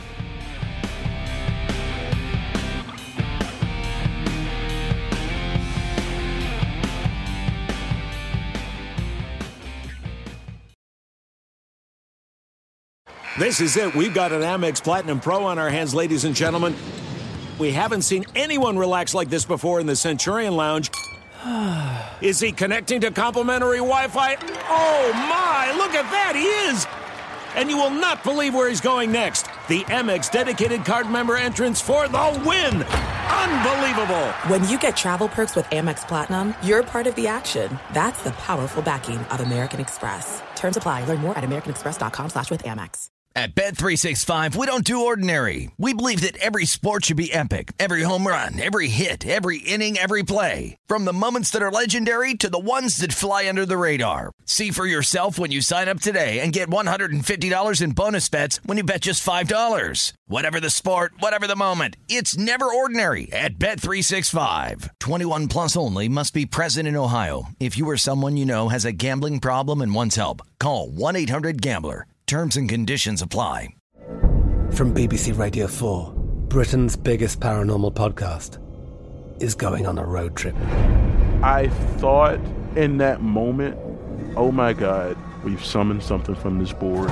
This is it. We've got an Amex Platinum Pro on our hands, ladies and gentlemen. We haven't seen anyone relax like this before in the Centurion Lounge. Is he connecting to complimentary Wi-Fi? Oh, my! Look at that! He is! And you will not believe where he's going next. The Amex dedicated card member entrance for the win! Unbelievable! When you get travel perks with Amex Platinum, you're part of the action. That's the powerful backing of American Express. Terms apply. Learn more at americanexpress.com slash with Amex. At Bet three sixty-five, we don't do ordinary. We believe that every sport should be epic. Every home run, every hit, every inning, every play. From the moments that are legendary to the ones that fly under the radar. See for yourself when you sign up today and get one hundred fifty dollars in bonus bets when you bet just five dollars. Whatever the sport, whatever the moment, it's never ordinary at Bet three sixty-five. twenty-one plus only. Must be present in Ohio. If you or someone you know has a gambling problem and wants help, call one eight hundred gambler. Terms and conditions apply. From B B C Radio four, Britain's biggest paranormal podcast is going on a road trip. I thought in that moment, oh my God, we've summoned something from this board.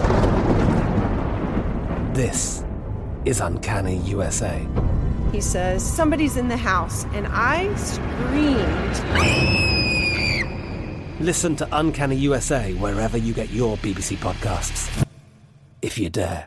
This is Uncanny U S A. He says, somebody's in the house, and I screamed. Listen to Uncanny U S A wherever you get your B B C podcasts, if you dare.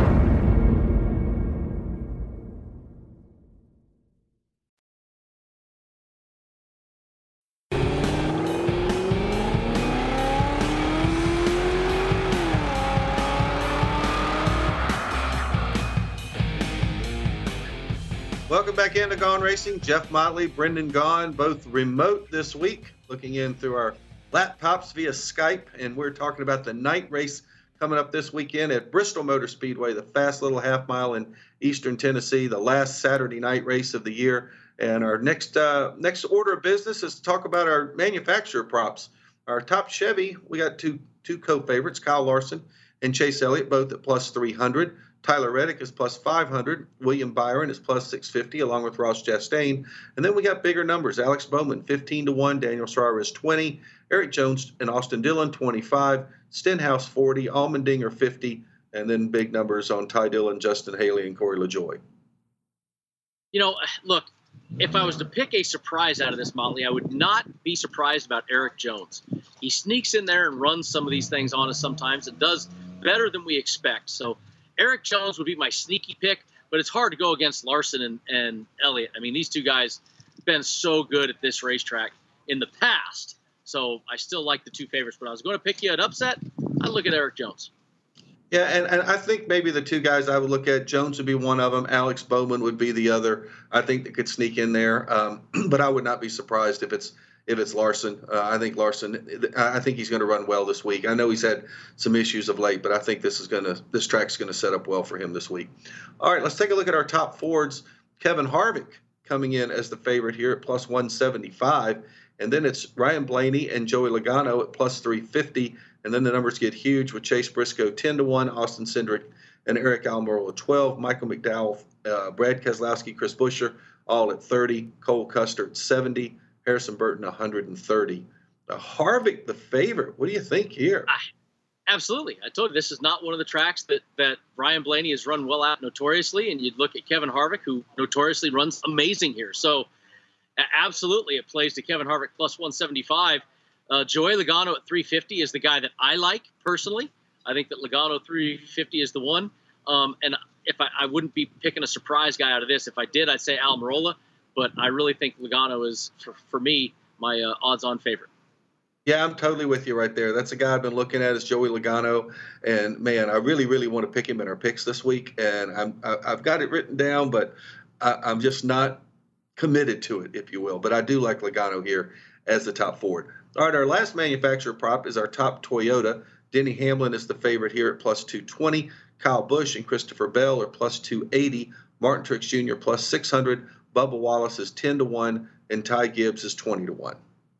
Welcome back into Gone Racing. Jeff Motley, Brendan Gaughan, both remote this week, looking in through our laptops via Skype, and we're talking about the night race coming up this weekend at Bristol Motor Speedway, the fast little half mile in eastern Tennessee, the last Saturday night race of the year. And our next uh, next order of business is to talk about our manufacturer props. Our top Chevy, we got two two co-favorites, Kyle Larson and Chase Elliott, both at plus three hundred. Tyler Reddick is plus five hundred. William Byron is plus six fifty, along with Ross Chastain. And then we got bigger numbers. Alex Bowman, fifteen to one. Daniel Suarez, twenty. Eric Jones and Austin Dillon, twenty-five. Stenhouse, forty. Allmendinger, fifty. And then big numbers on Ty Dillon, Justin Haley, and Corey LaJoie. You know, look, if I was to pick a surprise out of this, Motley, I would not be surprised about Eric Jones. He sneaks in there and runs some of these things on us sometimes. It does better than we expect. So Eric Jones would be my sneaky pick, but it's hard to go against Larson and, and Elliott. I mean, these two guys have been so good at this racetrack in the past. So I still like the two favorites, but I was going to pick you an upset. I look at Eric Jones. Yeah, and, and I think maybe the two guys I would look at, Jones would be one of them. Alex Bowman would be the other. I think that could sneak in there. Um, but I would not be surprised if it's if it's Larson. Uh, I think Larson. I think he's going to run well this week. I know he's had some issues of late, but I think this is going to this track's going to set up well for him this week. All right, let's take a look at our top Fords. Kevin Harvick coming in as the favorite here at plus one seventy-five, and then it's Ryan Blaney and Joey Logano at plus three fifty. And then the numbers get huge with Chase Briscoe ten to one, Austin Cindric and Eric Almirola at twelve, Michael McDowell, uh, Brad Keselowski, Chris Buescher all at thirty, Cole Custer at seventy, Harrison Burton one hundred thirty. Uh, Harvick the favorite. What do you think here? I, absolutely. I told you this is not one of the tracks that, that Ryan Blaney has run well at notoriously, and you'd look at Kevin Harvick, who notoriously runs amazing here. So absolutely it plays to Kevin Harvick plus one seventy-five. Uh, Joey Logano at three fifty is the guy that I like personally. I think that Logano three fifty is the one. Um, and if I, I wouldn't be picking a surprise guy out of this. If I did, I'd say Almirola. But I really think Logano is, for, for me, my uh, odds-on favorite. Yeah, I'm totally with you right there. That's a guy I've been looking at is Joey Logano. And, man, I really, really want to pick him in our picks this week. And I'm, I, I've got it written down, but I, I'm just not committed to it, if you will. But I do like Logano here as the top Ford. All right, our last manufacturer prop is our top Toyota. Denny Hamlin is the favorite here at plus two twenty. Kyle Busch and Christopher Bell are plus two eighty. Martin Truex Junior plus six hundred. Bubba Wallace is ten to one. And Ty Gibbs is twenty to one.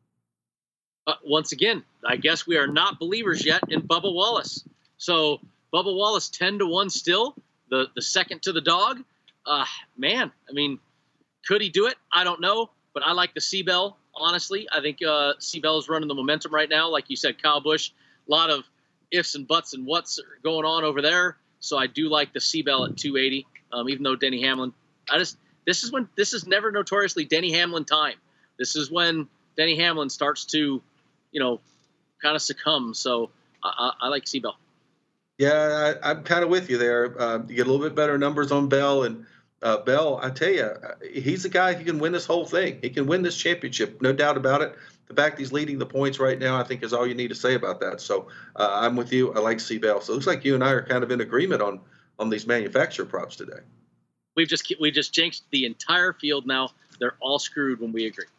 Uh, once again, I guess we are not believers yet in Bubba Wallace. So Bubba Wallace ten to one still, the, the second to the dog. Uh, man, I mean, could he do it? I don't know, but I like the C-Bell. Honestly, I think uh, C-Bell is running the momentum right now. Like you said, Kyle Busch, a lot of ifs and buts and what's going on over there. So I do like the C-Bell at two eighty, um, even though Denny Hamlin. I just this is when this is never notoriously Denny Hamlin time. This is when Denny Hamlin starts to, you know, kind of succumb. So I, I, I like C-Bell. Yeah, I, I'm kind of with you there. Uh, you get a little bit better numbers on Bell and. Uh, Bell, I tell you, he's a guy who can win this whole thing. He can win this championship, no doubt about it. The fact he's leading the points right now, I think, is all you need to say about that. So uh, I'm with you. I like C-Bell. So it looks like you and I are kind of in agreement on on these manufacturer props today. We've just we just jinxed the entire field now. They're all screwed when we agree.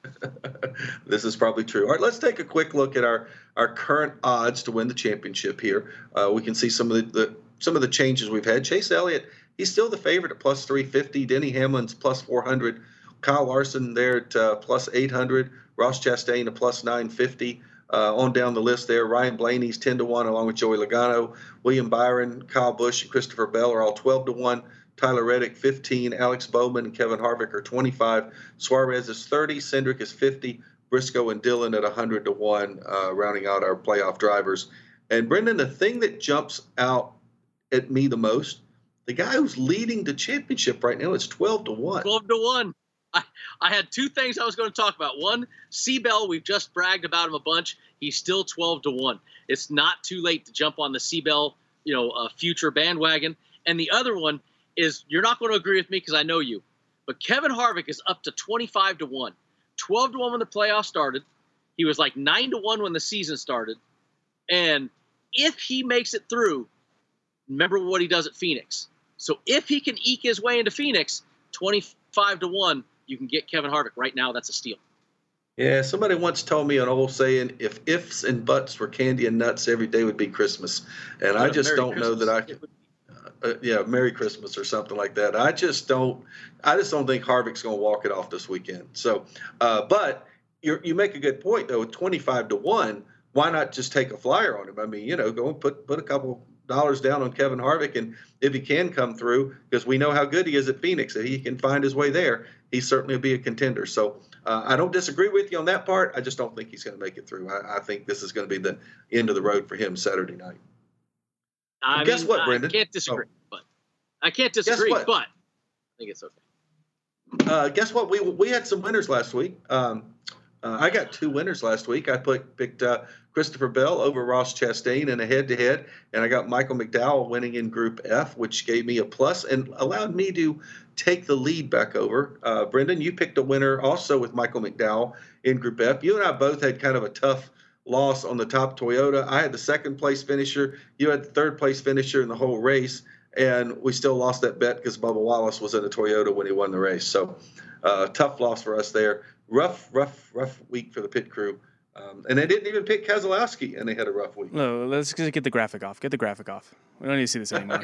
This is probably true. All right, let's take a quick look at our, our current odds to win the championship here. Uh, we can see some of the, the some of the changes we've had. Chase Elliott, he's still the favorite at plus three fifty. Denny Hamlin's plus four hundred. Kyle Larson there at uh, plus eight hundred. Ross Chastain at plus nine fifty. Uh, on down the list there, Ryan Blaney's ten to one, along with Joey Logano. William Byron, Kyle Busch, and Christopher Bell are all twelve to one. Tyler Reddick, fifteen. Alex Bowman and Kevin Harvick are twenty-five. Suarez is thirty. Cindric is fifty. Briscoe and Dillon at one hundred to one, uh, rounding out our playoff drivers. And, Brendan, the thing that jumps out at me the most, the guy who's leading the championship right now is twelve to one. twelve to one. I, I had two things I was going to talk about. One, C-Bell, we've just bragged about him a bunch. He's still twelve to one. It's not too late to jump on the C-Bell, you know, uh, future bandwagon. And the other one is, you're not going to agree with me because I know you, but Kevin Harvick is up to twenty-five to one. twelve to one when the playoffs started. He was like nine to one when the season started. And if he makes it through, remember what he does at Phoenix. So if he can eke his way into Phoenix, twenty-five to one, you can get Kevin Harvick right now. That's a steal. Yeah, somebody once told me an old saying, if ifs and buts were candy and nuts, every day would be Christmas. And yeah, I just Merry don't Christmas. know that I can. Uh, yeah, Merry Christmas or something like that. I just don't. I just don't think Harvick's going to walk it off this weekend. So, uh, but you you make a good point though. With twenty-five to one, why not just take a flyer on him? I mean, you know, go and put put a couple dollars down on Kevin Harvick, and if he can come through, because we know how good he is at Phoenix, if he can find his way there, he certainly will be a contender. So uh, I don't disagree with you on that part. I just don't think he's going to make it through. I, I think this is going to be the end of the road for him Saturday night. I guess mean, what, Brendan? I can't disagree, oh. but I can't disagree, but I think it's okay. Uh, guess what? We we had some winners last week. Um, uh, I got two winners last week. I put picked uh, Christopher Bell over Ross Chastain in a head-to-head, and I got Michael McDowell winning in Group F, which gave me a plus and allowed me to take the lead back over. Uh, Brendan, you picked a winner also with Michael McDowell in Group F. You and I both had kind of a tough loss on the top Toyota. I had the second place finisher. You had the third place finisher in the whole race. And we still lost that bet because Bubba Wallace was in a Toyota when he won the race. So uh, tough loss for us there. Rough, rough, rough week for the pit crew. Um, and they didn't even pick Keselowski, and they had a rough week. No, let's just get the graphic off. Get the graphic off. We don't need to see this anymore.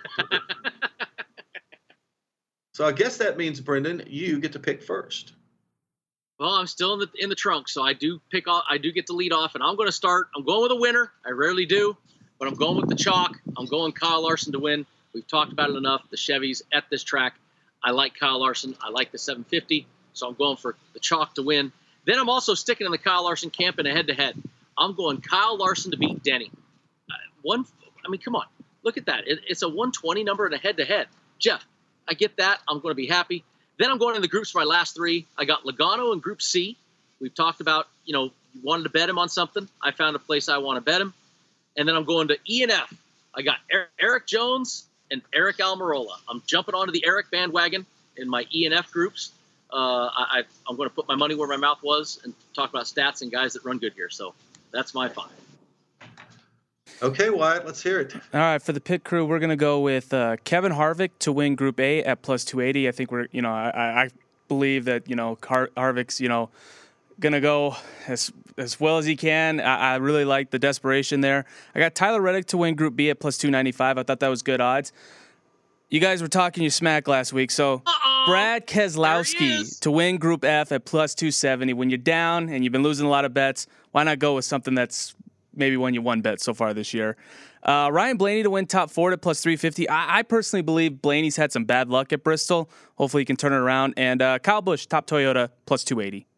So I guess that means, Brendan, you get to pick first. Well, I'm still in the in the trunk, so I do pick off. I do get to lead off, and I'm going to start. I'm going with a winner. I rarely do, but I'm going with the chalk. I'm going Kyle Larson to win. We've talked about it enough. The Chevys at this track. I like Kyle Larson. I like the seven fifty, so I'm going for the chalk to win. Then I'm also sticking in the Kyle Larson camp in a head-to-head. I'm going Kyle Larson to beat Denny. Uh, one, I mean, come on. Look at that. It, it's a one twenty number in a head-to-head. Jeff, I get that. I'm going to be happy. Then I'm going in the groups for my last three. I got Logano in Group C. We've talked about, you know, you wanted to bet him on something. I found a place I want to bet him. And then I'm going to E and F. I got Eric Jones and Eric Almirola. I'm jumping onto the Eric bandwagon in my E and F groups. Uh, I, I'm going to put my money where my mouth was and talk about stats and guys that run good here. So that's my five. Okay, Wyatt, let's hear it. All right, for the pit crew, we're going to go with uh, Kevin Harvick to win Group A at plus two eighty. I think we're, you know, I, I believe that, you know, Har- Harvick's, you know, going to go as as well as he can. I, I really like the desperation there. I got Tyler Reddick to win Group B at plus two ninety-five. I thought that was good odds. You guys were talking your smack last week, so Uh-oh. Brad Keselowski to win Group F at plus two seventy. When you're down and you've been losing a lot of bets, why not go with something that's maybe won you one bet so far this year? Uh, Ryan Blaney to win Top Ford at plus three fifty. I, I personally believe Blaney's had some bad luck at Bristol. Hopefully he can turn it around. And uh, Kyle Busch, Top Toyota, plus two eighty.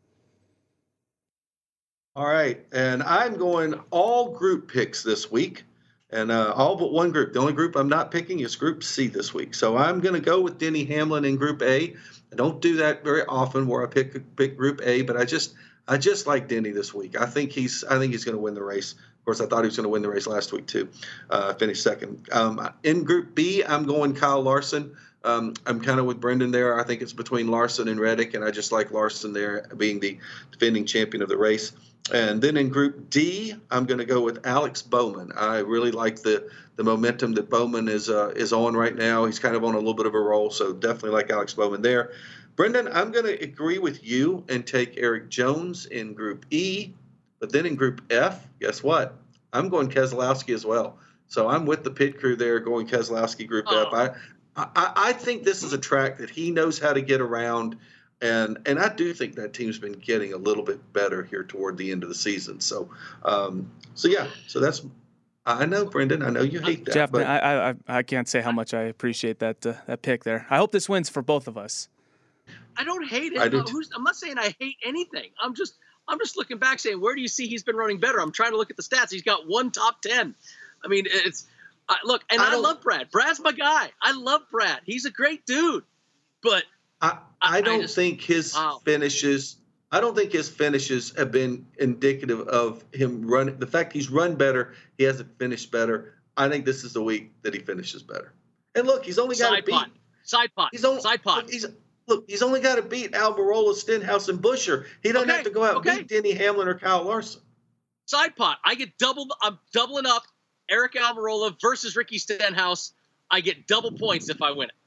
All right, and I'm going all group picks this week. And uh, all but one group. The only group I'm not picking is Group C this week. So I'm going to go with Denny Hamlin in Group A. I don't do that very often where I pick pick Group A, but I just I just like Denny this week. I think he's I think he's going to win the race. Of course, I thought he was going to win the race last week too. Uh, finished second. Um, in Group B, I'm going Kyle Larson. Um, I'm kind of with Brendan there. I think it's between Larson and Reddick, and I just like Larson there being the defending champion of the race. And then in Group D, I'm going to go with Alex Bowman. I really like the the momentum that Bowman is uh, is on right now. He's kind of on a little bit of a roll, so definitely like Alex Bowman there. Brendan, I'm going to agree with you and take Eric Jones in Group E. But then in Group F, guess what? I'm going Keselowski as well. So I'm with the pit crew there going Keselowski Group oh. F. I, I, I think this is a track that he knows how to get around. And and I do think that team's been getting a little bit better here toward the end of the season. So, um, so yeah. So that's I know, Brendan. I know you hate that. Jeff, but I, I I can't say how much I appreciate that uh, that pick there. I hope this wins for both of us. I don't hate it. I do uh, who's, I'm not saying I hate anything. I'm just I'm just looking back saying, where do you see he's been running better? I'm trying to look at the stats. He's got one top ten. I mean, it's uh, look, and I, I love Brad. Brad's my guy. I love Brad. He's a great dude, but. I, I don't I just, think his wow. finishes I don't think his finishes have been indicative of him running. The fact he's run better, he hasn't finished better. I think this is the week that he finishes better. And look, he's only got to beat pot. Side pot. He's only, Side pot. Look, he's, look, he's only got to beat Almirola, Stenhouse, and Buescher. He doesn't okay. have to go out okay. and beat Denny Hamlin or Kyle Larson. Side pot. I get double. I'm doubling up Eric Almirola versus Ricky Stenhouse. I get double points if I win it.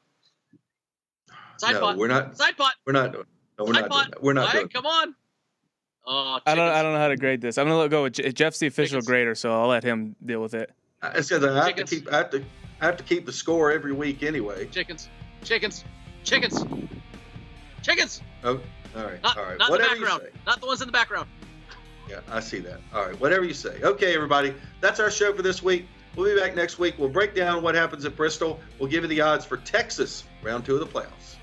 Side no, pot. we're not. Side pot. We're not doing. No, we're Side not pot. doing that. We're not right, doing. Come on. Oh, I don't. I don't know how to grade this. I'm gonna go with Je- Jeff's the official chickens. grader, so I'll let him deal with it. It's because I have chickens. to keep. I have to. I have to keep the score every week anyway. Chickens. Chickens. Chickens. Chickens. Oh, all right. Not, all right. Not Whatever the background. you say. Not the ones in the background. Yeah, I see that. All right. Whatever you say. Okay, everybody. That's our show for this week. We'll be back next week. We'll break down what happens at Bristol. We'll give you the odds for Texas round two of the playoffs.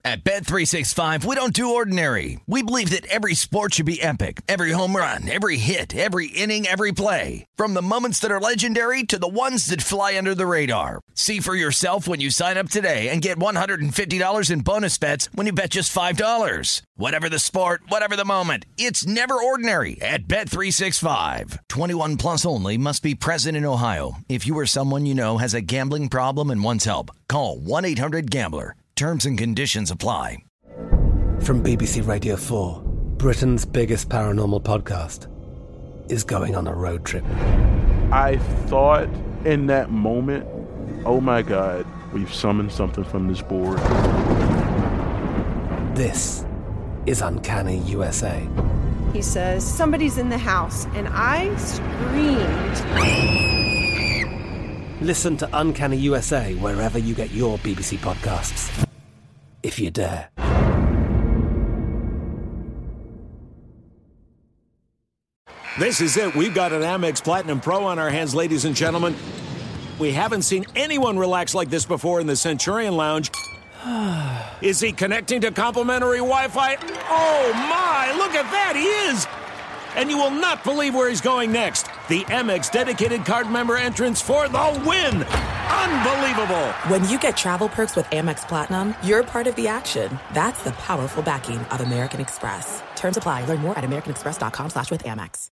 At Bet three sixty-five, we don't do ordinary. We believe that every sport should be epic. Every home run, every hit, every inning, every play. From the moments that are legendary to the ones that fly under the radar. See for yourself when you sign up today and get one hundred fifty dollars in bonus bets when you bet just five dollars. Whatever the sport, whatever the moment, it's never ordinary at Bet three sixty-five. twenty-one plus only. Must be present in Ohio. If you or someone you know has a gambling problem and wants help, call one eight hundred gambler. Terms and conditions apply. From B B C Radio four, Britain's biggest paranormal podcast is going on a road trip. I thought in that moment, oh my God, we've summoned something from this board. This is Uncanny U S A. He says, somebody's in the house, and I screamed. Listen to Uncanny U S A wherever you get your B B C podcasts, if you dare. This is it. We've got an Amex Platinum Pro on our hands, ladies and gentlemen. We haven't seen anyone relax like this before in the Centurion Lounge. Is he connecting to complimentary Wi-Fi? Oh, my! Look at that! He is! And you will not believe where he's going next. The Amex dedicated card member entrance for the win! Unbelievable! When you get travel perks with Amex Platinum, you're part of the action. That's the powerful backing of American Express. Terms apply. Learn more at americanexpress.com slash with Amex.